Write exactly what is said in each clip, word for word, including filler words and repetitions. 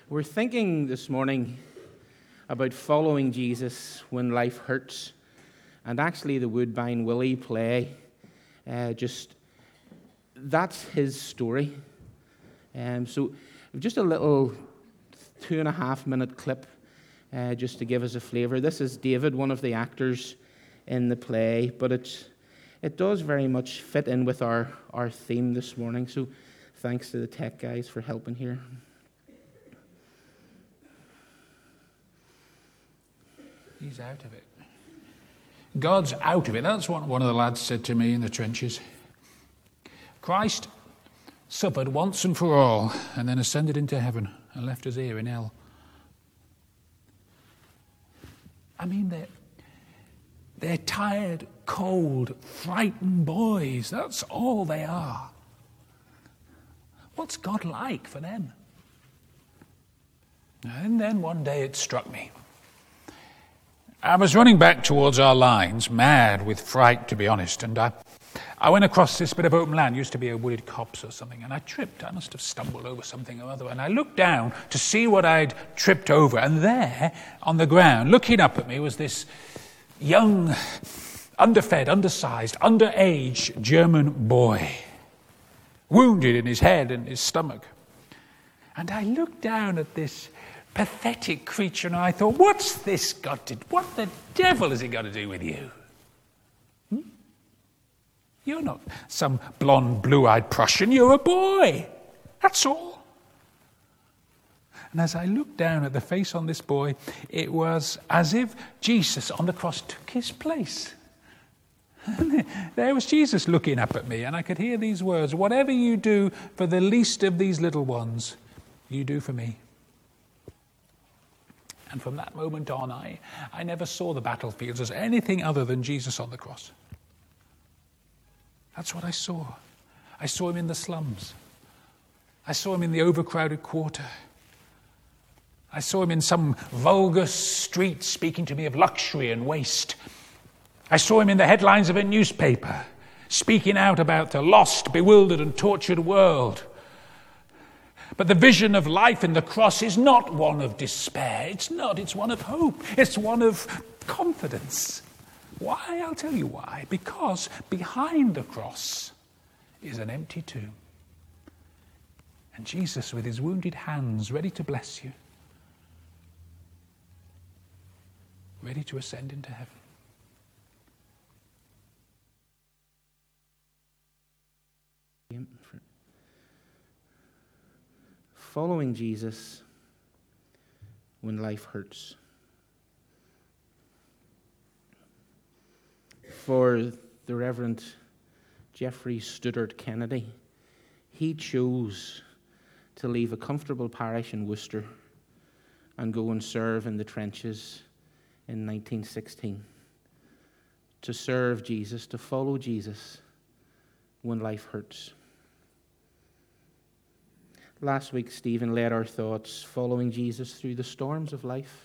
We're thinking this morning about following Jesus when life hurts, and actually the Woodbine Willie play, uh, just that's his story. Um, so just a little two and a half minute clip uh, just to give us a flavour. This is David, one of the actors in the play, but it's, it does very much fit in with our, our theme this morning, so thanks to the tech guys for helping here. He's out of it. God's out of it. That's what one of the lads said to me in the trenches. Christ suffered once and for all and then ascended into heaven and left us here in hell. I mean, they're, they're tired, cold, frightened boys. That's all they are. What's God like for them? And then one day it struck me. I was running back towards our lines, mad with fright, to be honest, and I, I went across this bit of open land, used to be a wooded copse or something, and I tripped. I must have stumbled over something or other, and I looked down to see what I'd tripped over, and there, on the ground, looking up at me, was this young, underfed, undersized, underage German boy, wounded in his head and his stomach. And I looked down at this pathetic creature, and I thought, what's this got to do? What the devil has it got to do with you? Hmm? You're not some blonde, blue-eyed Prussian. You're a boy. That's all. And as I looked down at the face on this boy, it was as if Jesus on the cross took his place. There was Jesus looking up at me, and I could hear these words, whatever you do for the least of these little ones, you do for me. And from that moment on, I, I never saw the battlefields as anything other than Jesus on the cross. That's what I saw. I saw him in the slums. I saw him in the overcrowded quarter. I saw him in some vulgar street speaking to me of luxury and waste. I saw him in the headlines of a newspaper, speaking out about the lost, bewildered and tortured world. But the vision of life in the cross is not one of despair. It's not. It's one of hope. It's one of confidence. Why? I'll tell you why. Because behind the cross is an empty tomb. And Jesus, with his wounded hands, ready to bless you, ready to ascend into heaven. Following Jesus when life hurts. For the Reverend Jeffrey Studdert Kennedy, he chose to leave a comfortable parish in Worcester and go and serve in the trenches in nineteen sixteen. To serve Jesus, to follow Jesus when life hurts. Last week, Stephen led our thoughts following Jesus through the storms of life.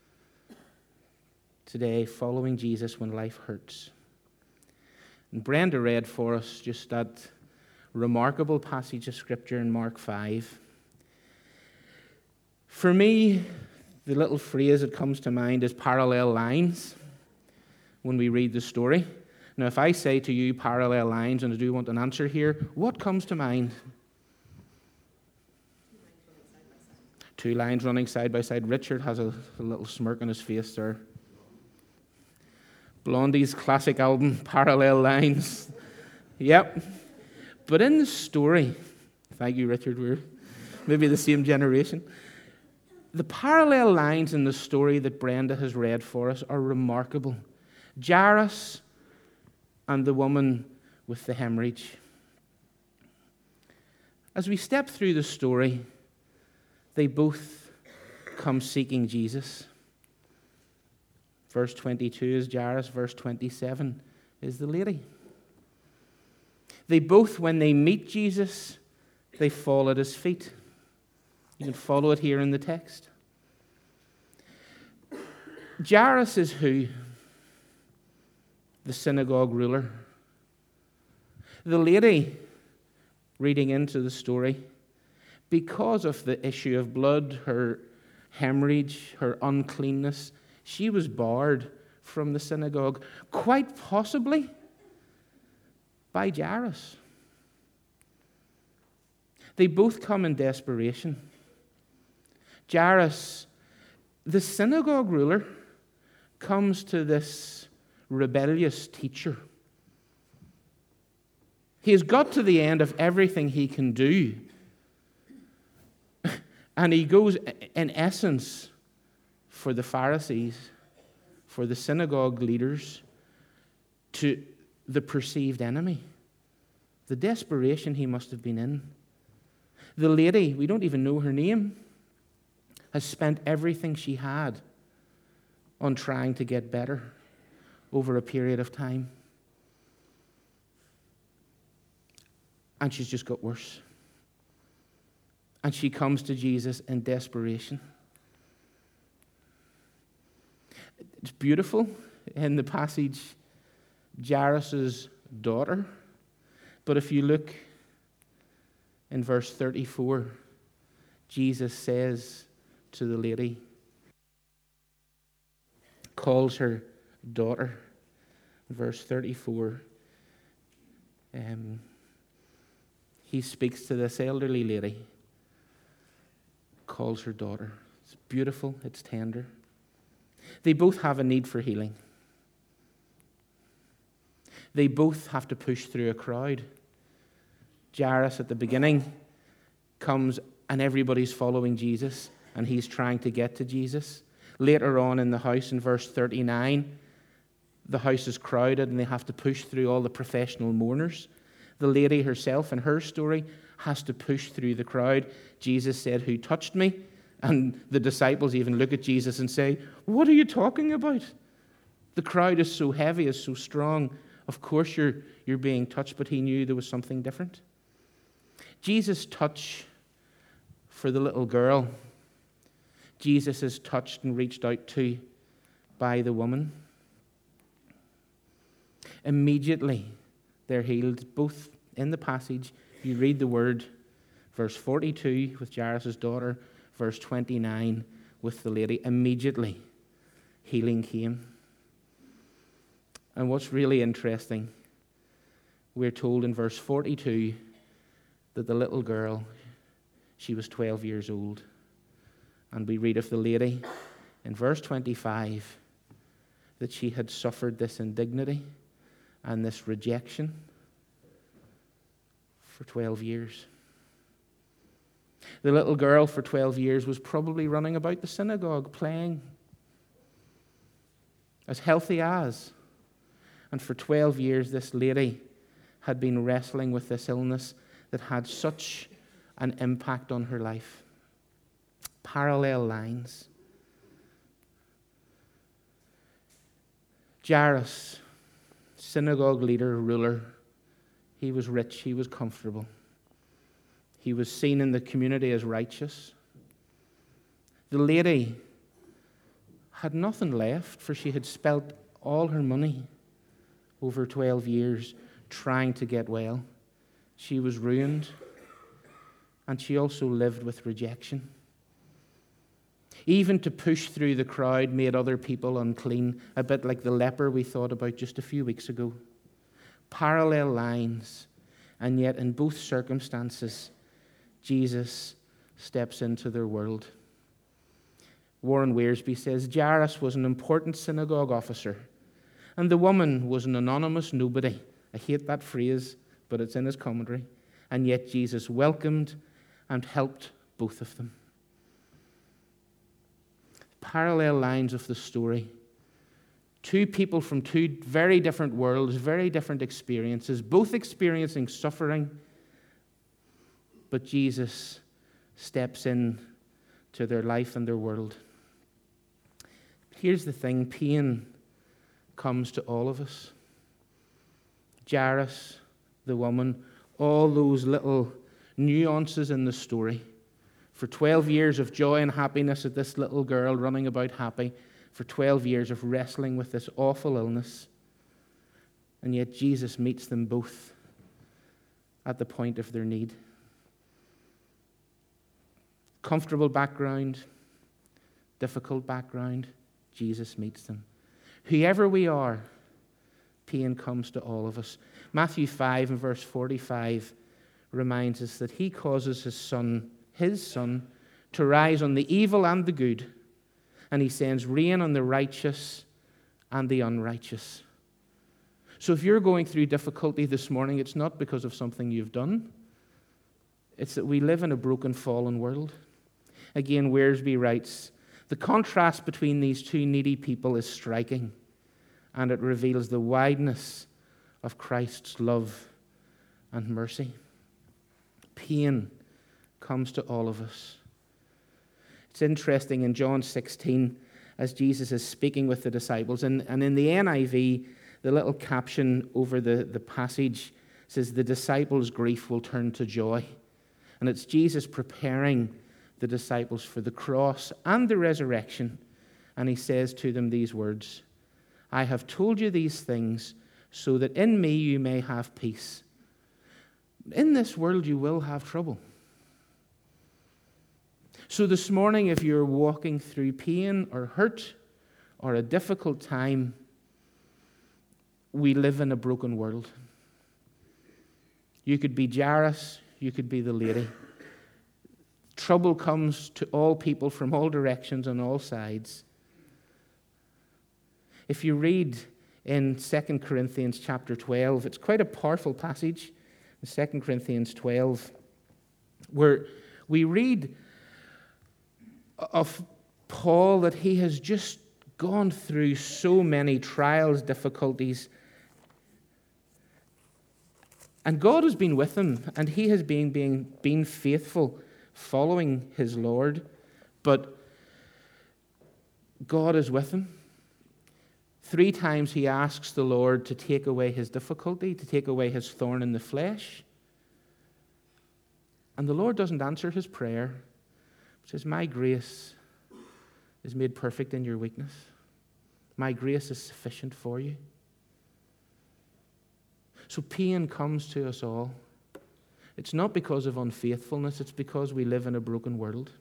Today, following Jesus when life hurts. And Brenda read for us just that remarkable passage of Scripture in Mark five. For me, the little phrase that comes to mind is parallel lines when we read the story. Now, if I say to you parallel lines, and I do want an answer here, what comes to mind? Two lines running side by side. Richard has a, a little smirk on his face there. Blondie's classic album, Parallel Lines. Yep. But in the story, thank you, Richard, we're maybe the same generation. The parallel lines in the story that Brenda has read for us are remarkable. Jairus and the woman with the hemorrhage. As we step through the story, they both come seeking Jesus. Verse twenty-two is Jairus. Verse twenty-seven is the lady. They both, when they meet Jesus, they fall at his feet. You can follow it here in the text. Jairus is who? The synagogue ruler. The lady, reading into the story, Because of the issue of blood, her hemorrhage, her uncleanness, she was barred from the synagogue, quite possibly by Jairus. They both come in desperation. Jairus, the synagogue ruler, comes to this rebellious teacher. He has got to the end of everything he can do. And he goes, in essence, for the Pharisees, for the synagogue leaders, to the perceived enemy. The desperation he must have been in. The lady, we don't even know her name, has spent everything she had on trying to get better over a period of time. And she's just got worse. And she comes to Jesus in desperation. It's beautiful in the passage, Jairus' daughter. But if you look in verse thirty-four, Jesus says to the lady, calls her daughter. Verse thirty-four, um, he speaks to this elderly lady, calls her daughter. It's beautiful, it's tender. They both have a need for healing. They both have to push through a crowd. Jairus at the beginning comes and everybody's following Jesus and he's trying to get to Jesus. Later on in the house in verse thirty-nine, the house is crowded and they have to push through all the professional mourners. The lady herself in her story has to push through the crowd. Jesus said, "Who touched me?" And the disciples even look at Jesus and say, "What are you talking about? The crowd is so heavy, is so strong. Of course you're, you're being touched," but he knew there was something different. Jesus' touch for the little girl, Jesus is touched and reached out to by the woman. Immediately, they're healed. Both in the passage, you read the word, verse forty-two with Jairus' daughter, verse twenty-nine with the lady. Immediately, healing came. And what's really interesting, we're told in verse forty-two that the little girl, she was twelve years old. And we read of the lady in verse twenty-five that she had suffered this indignity and this rejection for twelve years. The little girl for twelve years was probably running about the synagogue playing, as healthy as. And for twelve years, this lady had been wrestling with this illness that had such an impact on her life. Parallel lines. Jairus, synagogue leader, ruler, he was rich, he was comfortable. He was seen in the community as righteous. The lady had nothing left, for she had spent all her money over twelve years trying to get well. She was ruined, and she also lived with rejection. Even to push through the crowd made other people unclean, a bit like the leper we thought about just a few weeks ago. Parallel lines, and yet in both circumstances, Jesus steps into their world. Warren Wiersbe says, Jairus was an important synagogue officer, and the woman was an anonymous nobody. I hate that phrase, but it's in his commentary. And yet Jesus welcomed and helped both of them. Parallel lines of the story. Two people from two very different worlds, very different experiences, both experiencing suffering, but Jesus steps in to their life and their world. Here's the thing, pain comes to all of us. Jairus, the woman, all those little nuances in the story. For twelve years of joy and happiness at this little girl running about happy, for twelve years of wrestling with this awful illness. And yet Jesus meets them both at the point of their need. Comfortable background, difficult background, Jesus meets them. Whoever we are, pain comes to all of us. Matthew five and verse forty-five reminds us that he causes his son, his son, to rise on the evil and the good, and he sends rain on the righteous and the unrighteous. So if you're going through difficulty this morning, it's not because of something you've done. It's that we live in a broken, fallen world. Again, Wearsby writes, the contrast between these two needy people is striking, and it reveals the wideness of Christ's love and mercy. Pain comes to all of us. It's interesting in John sixteen, as Jesus is speaking with the disciples, and, and in the N I V, the little caption over the, the passage says, the disciples' grief will turn to joy. And it's Jesus preparing the disciples for the cross and the resurrection. And he says to them these words, I have told you these things so that in me you may have peace. In this world you will have trouble. So this morning, if you're walking through pain or hurt or a difficult time, we live in a broken world. You could be Jairus, you could be the lady. Trouble comes to all people from all directions and all sides. If you read in Second Corinthians chapter twelve, it's quite a powerful passage, in Second Corinthians twelve, where we read of Paul that he has just gone through so many trials, difficulties, and God has been with him, and he has been, being, been faithful, following his Lord, but God is with him. Three times he asks the Lord to take away his difficulty, to take away his thorn in the flesh. And the Lord doesn't answer his prayer. He says, my grace is made perfect in your weakness. My grace is sufficient for you. So pain comes to us all. It's not because of unfaithfulness, it's because we live in a broken world.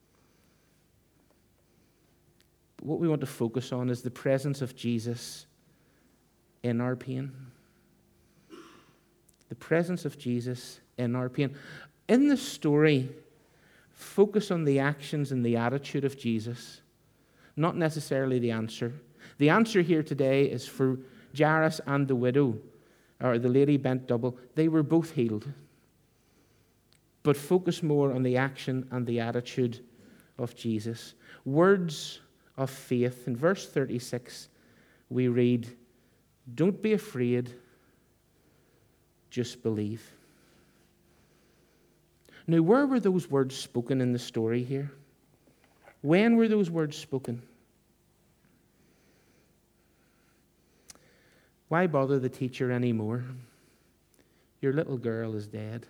But what we want to focus on is the presence of Jesus in our pain. The presence of Jesus in our pain. In the story, focus on the actions and the attitude of Jesus, not necessarily the answer. The answer here today is for Jairus and the widow, or the lady bent double. They were both healed. But focus more on the action and the attitude of Jesus. Words of faith. In verse thirty-six, we read, don't be afraid, just believe. Now, where were those words spoken in the story here? When were those words spoken? Why bother the teacher anymore? Your little girl is dead.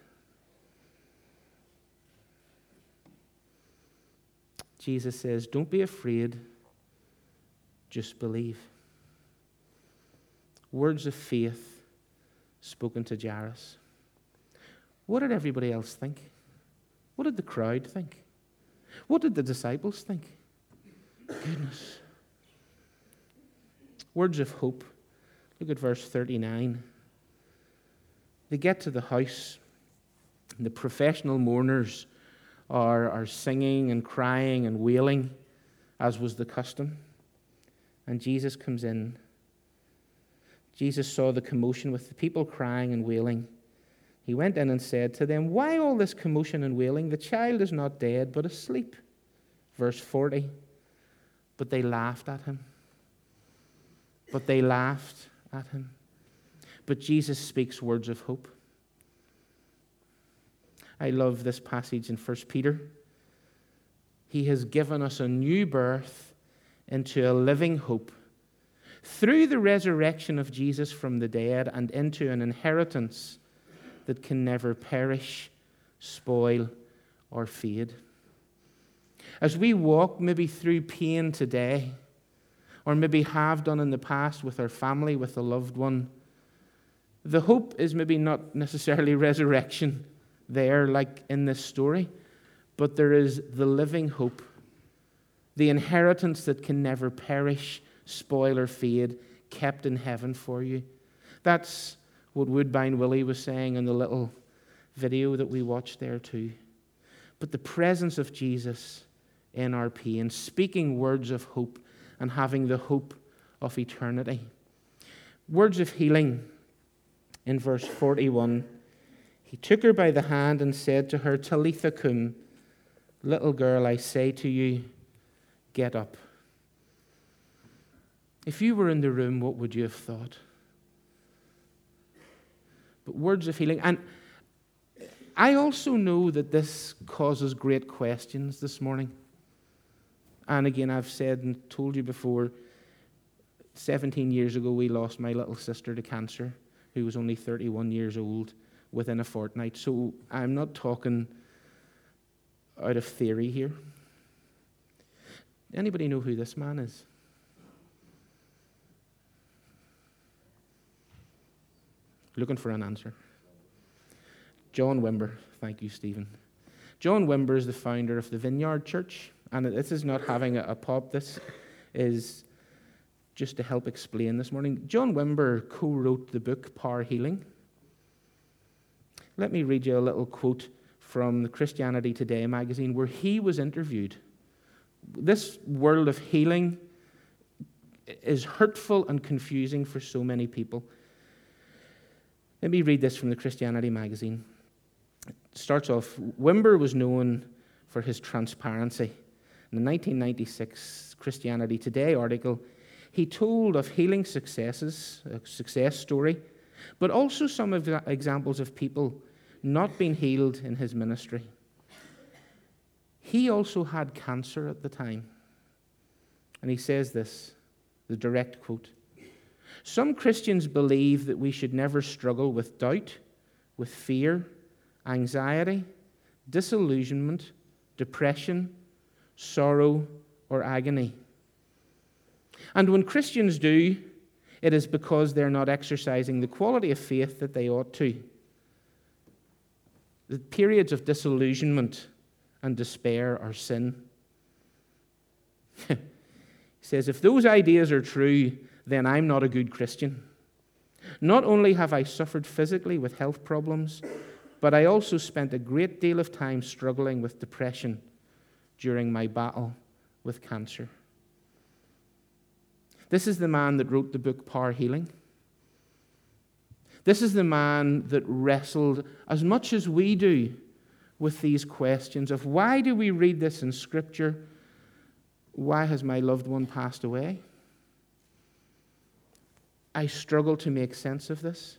Jesus says, don't be afraid, just believe. Words of faith spoken to Jairus. What did everybody else think? What did the crowd think? What did the disciples think? Goodness. Words of hope. Look at verse thirty-nine. They get to the house, and the professional mourners are, are singing and crying and wailing, as was the custom. And Jesus comes in. Jesus saw the commotion with the people crying and wailing. He went in and said to them, why all this commotion and wailing? The child is not dead, but asleep. Verse forty. But they laughed at him. But they laughed at him. But Jesus speaks words of hope. I love this passage in First Peter. He has given us a new birth into a living hope through the resurrection of Jesus from the dead and into an inheritance that can never perish, spoil, or fade. As we walk maybe through pain today, or maybe have done in the past with our family, with a loved one, the hope is maybe not necessarily resurrection there like in this story, but there is the living hope, the inheritance that can never perish, spoil, or fade, kept in heaven for you. That's what Woodbine Willie was saying in the little video that we watched there too. But the presence of Jesus in our pain, speaking words of hope and having the hope of eternity. Words of healing in verse forty-one. He took her by the hand and said to her, Talitha cum, little girl, I say to you, get up. If you were in the room, what would you have thought? But words of healing. And I also know that this causes great questions this morning. And again, I've said and told you before, seventeen years ago we lost my little sister to cancer, who was only thirty-one years old, within a fortnight. So I'm not talking out of theory here. Anybody know who this man is? Looking for an answer. John Wimber. Thank you, Stephen. John Wimber is the founder of the Vineyard Church. And this is not having a, a pop. This is just to help explain this morning. John Wimber co-wrote the book Power Healing. Let me read you a little quote from the Christianity Today magazine where he was interviewed. This world of healing is hurtful and confusing for so many people. Let me read this from the Christianity magazine. It starts off, Wimber was known for his transparency. In the nineteen ninety-six Christianity Today article, he told of healing successes, a success story, but also some of the examples of people not being healed in his ministry. He also had cancer at the time. And he says this, the direct quote, some Christians believe that we should never struggle with doubt, with fear, anxiety, disillusionment, depression, sorrow, or agony. And when Christians do, it is because they're not exercising the quality of faith that they ought to. The periods of disillusionment and despair are sin. He says, if those ideas are true, then I'm not a good Christian. Not only have I suffered physically with health problems, but I also spent a great deal of time struggling with depression during my battle with cancer. This is the man that wrote the book Power Healing. This is the man that wrestled as much as we do with these questions of why do we read this in Scripture? Why has my loved one passed away? I struggle to make sense of this.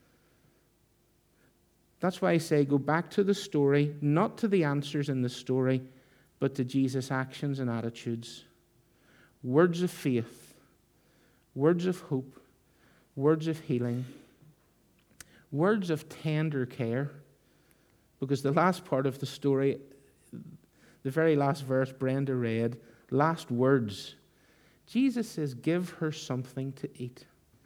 That's why I say go back to the story, not to the answers in the story, but to Jesus' actions and attitudes. Words of faith, words of hope, words of healing, words of tender care. Because the last part of the story, the very last verse Brenda read, last words, Jesus says, give her something to eat.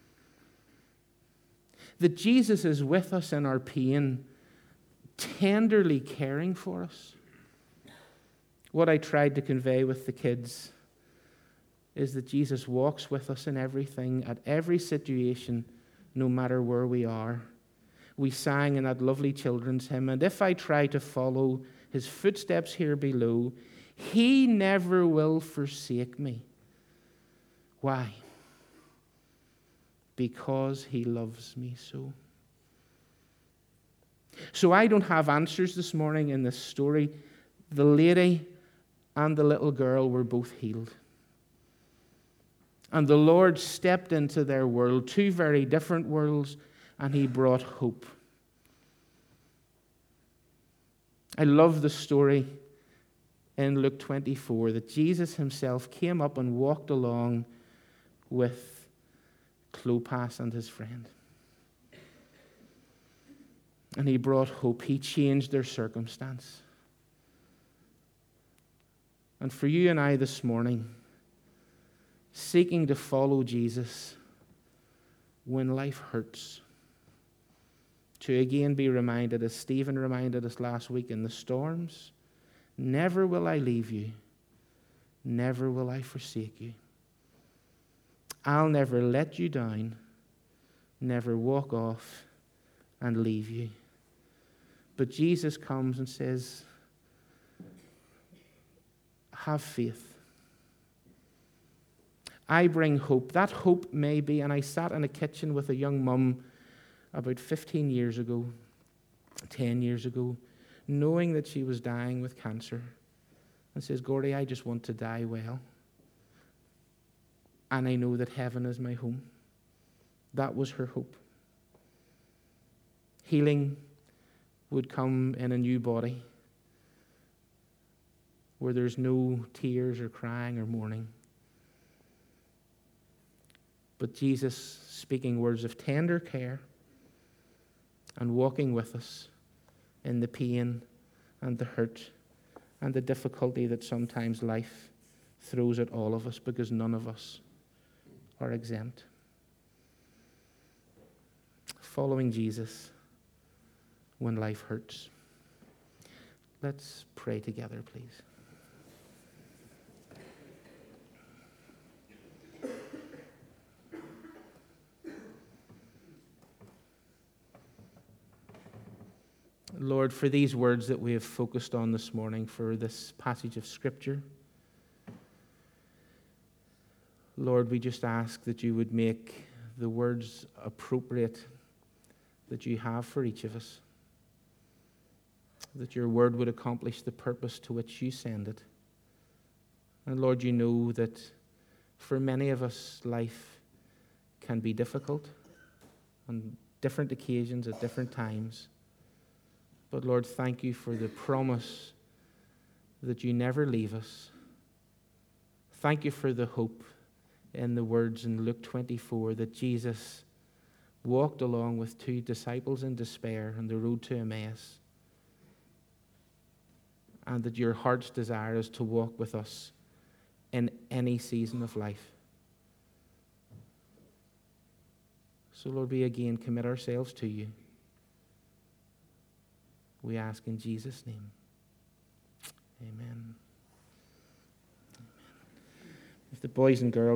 That Jesus is with us in our pain, tenderly caring for us. What I tried to convey with the kids is that Jesus walks with us in everything, at every situation, no matter where we are. We sang in that lovely children's hymn, and if I try to follow his footsteps here below, he never will forsake me. Why? Because he loves me so. So I don't have answers this morning in this story. The lady and the little girl were both healed. And the Lord stepped into their world, two very different worlds, and he brought hope. I love the story in Luke twenty-four that Jesus himself came up and walked along with Clopas and his friend. And he brought hope. He changed their circumstance. And for you and I this morning, seeking to follow Jesus when life hurts, to again be reminded, as Stephen reminded us last week, in the storms, Never will I leave you. Never will I forsake you. I'll never let you down, never walk off and leave you. But Jesus comes and says, have faith. I bring hope. That hope may be, and I sat in a kitchen with a young mum about fifteen years ago, ten years ago, knowing that she was dying with cancer, and says, Gordy, I just want to die well. And I know that heaven is my home. That was her hope. Healing would come in a new body where there's no tears or crying or mourning. But Jesus speaking words of tender care and walking with us in the pain and the hurt and the difficulty that sometimes life throws at all of us, because none of us are exempt. Following Jesus when life hurts. Let's pray together, please. Lord, for these words that we have focused on this morning, for this passage of Scripture, Lord, we just ask that you would make the words appropriate that you have for each of us, that your word would accomplish the purpose to which you send it. And Lord, you know that for many of us, life can be difficult on different occasions at different times. But Lord, thank you for the promise that you never leave us. Thank you for the hope in the words in Luke twenty-four that Jesus walked along with two disciples in despair on the road to Emmaus, and that your heart's desire is to walk with us in any season of life. So Lord, we again commit ourselves to you. We ask in Jesus' name. Amen. Amen. If the boys and girls